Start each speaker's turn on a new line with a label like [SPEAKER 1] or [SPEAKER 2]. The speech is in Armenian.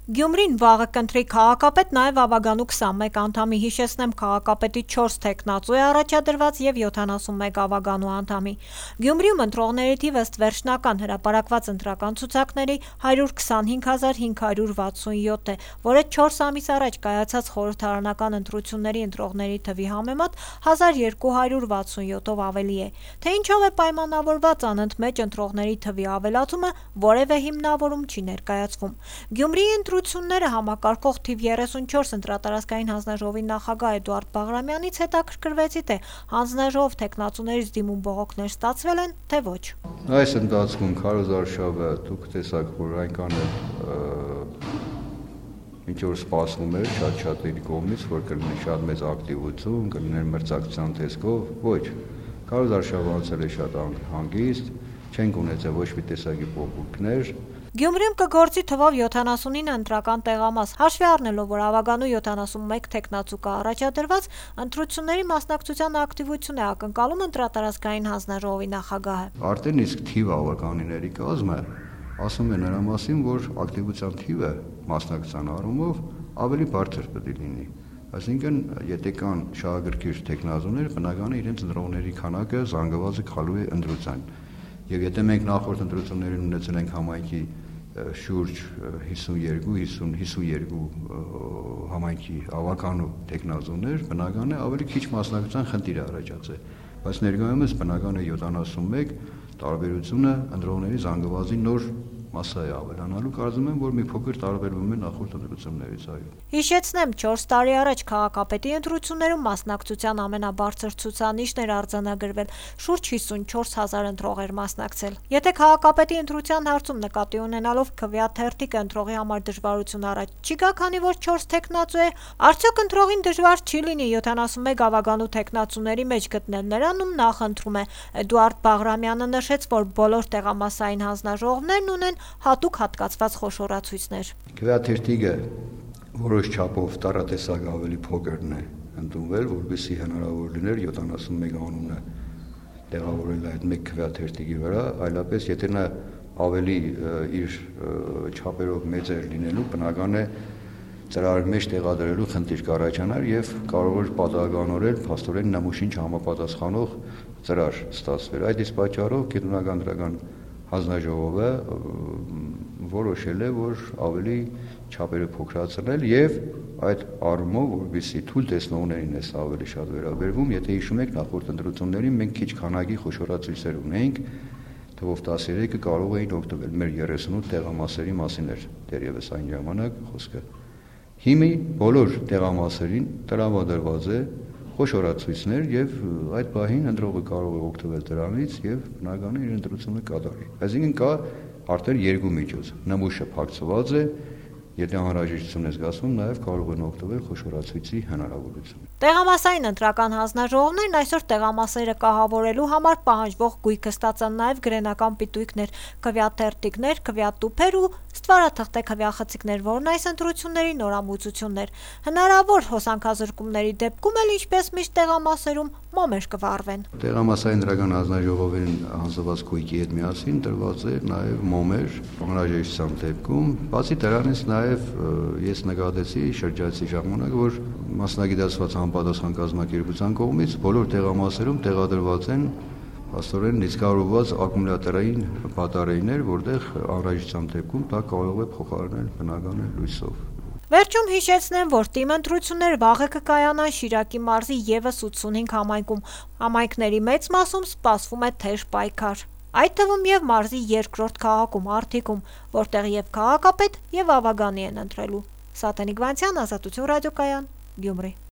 [SPEAKER 1] Գյումրին վաղը կընտրի քաղաքապետ, նաև Ավագանու 21 անդամի, հիշեցնեմ քաղաքապետի 4 թեկնածու է առաջադրված և 71 Ավագանու անդամի։ Գյումրիում ընտրողների թիվը ըստ վերջնական հրապարակված ընտրական ցուցակների 125,567 է, որը 4 ամիս առաջ կայացած խորհրդարանական ընտրությունների ընտրողների թվի համեմատ 1267-ով ավելի է։ Թե ինչով է պայմանավորված անընդմեջ ընտրողների թվի ավելացումը, որևէ հիմնավորում չի ներկայացվում։ Գյումրիի ընտրությունները համակարգող թիվ 34 ընտրատարածքային հանձնաժողովի նախագահ Էդուարդ Բաղրամյանից հետաքրքրվեցի, թե հանձնաժողով թեկնածուներից դիմում բողոքներ ստացվել են, թե ոչ։
[SPEAKER 2] Այս ընթացքում Քարոզ Արշավը դուք տեսաք, որ այնքան ինչ որ սպասվում էր շատ-շատերի կողմից, որ կլինի շատ մեծ ակտիվություն, կլիներ մրցակցության տեսքով, ոչ։ Քարոզ Արշավը անցել է շատ հանգիստ, չենք ունեցել ոչ մի տեսակի փոփոխություններ։
[SPEAKER 1] Գյումրիում կգործի թվով 79 ընտրական տեղամաս, հաշվի առնելով, որ Ավագանու 71 թեկնածու կա առաջադրված, ընտրությունների մասնակցության ակտիվություն է ակնկալում ընտրատարածքային հանձնաժողովի նախագահը։
[SPEAKER 2] Արդեն իսկ թիվը ավականիների կազմը ասում է նրա մասին, որ ակտիվության թիվը մասնակցության առումով ավելի բարձր պետք է լինի։ Այսինքն, եթե կան շահագրգիռ թեկնածուներ, բնական է իրենց ընտրողների քանակը զանգվածը գալու է ընտրության։ Եվ եթե մենք նախորդ ընտրություններին ունեցել ենք համայնքի շուրջ 52 համայնքի ավականու թեկնածուներ, բնական է ավելի քիչ մասնակցության խնդիր է առաջացել, բայց ներկայումս բնական է 71 տարբերությունը ընտրողների զանգվածի նոր մասսա է ավելանալու, կարծում եմ, որ մի փոքր տարբերվում է նախորդ ընտրություններից, այո։
[SPEAKER 1] Հիշեցնեմ, 4 տարի առաջ քաղաքապետի ընտրություններում մասնակցության ամենաբարձր ցուցանիշն էր արձանագրվել, շուրջ 54,000 ընտրող էր մասնակցել։ Եթե քաղաքապետի ընտրության հարցում նկատի ունենալով քվեաթերթիկը ընտրողի համար դժվարություն առաջ չի գա, քանի որ 4 թեկնածու է, արդյոք ընտրողին դժվար չի լինի 71 Ավագանու թեկնածուների մեջ գտնել նրան, ում նախընտրում է։ Էդուարդ Բաղրամյանը նշեց, որ բոլոր տեղամասային հանձնաժողովներն ունեն հատուկ հատկացված խոշորացույցներ։
[SPEAKER 2] Քվեաթերթիկը որոշ չափով տարատեսակ ավելի փոքրն է ընդունվել, որպեսզի հնարավոր լիներ 71 անունը տեղավորել այդ մեկ քվեաթերթիկի վրա, այլապես եթե նա ավելի իր չափերով մեծ էր լինելու, բնական է ծրարի մեջ տեղադրելու խնդիր կառաջանար եւ կարող էր պատահականորեն փաստորեն նմուշին չհամապատասխանող ծրար ստացվեր։ Այդ իսկ պատճառով Կենտրոնական դրական հանձնաժողովը որոշել է, որ ավելի չափերը փոքրացնել եւ այդ առումով, որպեսզի թույլ տեսնողներին է սա ավելի շատ վերաբերվում, եթե հիշում եք նախորդ ընտրություններին մենք քիչ քանակի խոշորացույցեր ունեինք, թվով 13-ը կարող էին օգտվել մեր 38 տեղամասերի մասին էր դեռևս այն ժամանակ խոսքը։ Հիմա բոլոր տեղամասերին տրամադրված է խոշորացույցներ եւ այդ պահին ընտրողը կարող է օգտվել դրանից եւ բնական է իր ընտրությունը կատարի։ Այսինքն կա արդեն երկու միջոց։ Նմուշը փակցված է, եթե անհրաժեշտություն է զգացվում, նաև կարող են օգտվել խոշորացույցի հնարավորություն։
[SPEAKER 1] Տեղամասային ընտրական հանձնաժողովներն այսօր տեղամասերը կահավորելու համար պահանջվող գույքը ստացան նաև գրենական պիտույքներ, քվեաթերթիկներ, քվեատուփեր ու ստվարաթղթե քվեախցիկներ, որն այս ընտրությունների նորամուծությունն էր։ Հնարավոր հոսանքազրկումների դեպքում էլ ինչպես միշտ տեղամասերում մոմեր կվառվեն։
[SPEAKER 2] Տեղամասային ընտրական հանձնաժողովին հանձնված գույքի հետ միասին տրված է նաև մոմեր անհրաժեշտության դեպքում, բացի դրանից նաև ես նկատեցի շրջայցի ժամանակ, որ մասնագիտացված համապատասխան կազմակերպության կողմից բոլոր տեղամասերում տեղադրված են աստորեն լիցքավորված ակումուլյատորային բատարեյներ, որտեղ անհրաժեշտության դեպքում դա կարող է փոխարինել բնական լույսով։
[SPEAKER 1] Վերջում հիշեցնեմ, որ թիմ ընտրություններ վաղը կկայանան Շիրակի մարզի ևս 85 համայնքում։ Համայնքների մեծ մասում սպասվում է թեժ պայքար։ Այդ թվում եւ մարզի երկրորդ քաղաքում Արտիքում, որտեղ եւ քաղաքապետ եւ Ավագանի են ընտրելու։ Սատենիկ Վանցյան, Ազատություն ռադիոկայան, Գյումրի։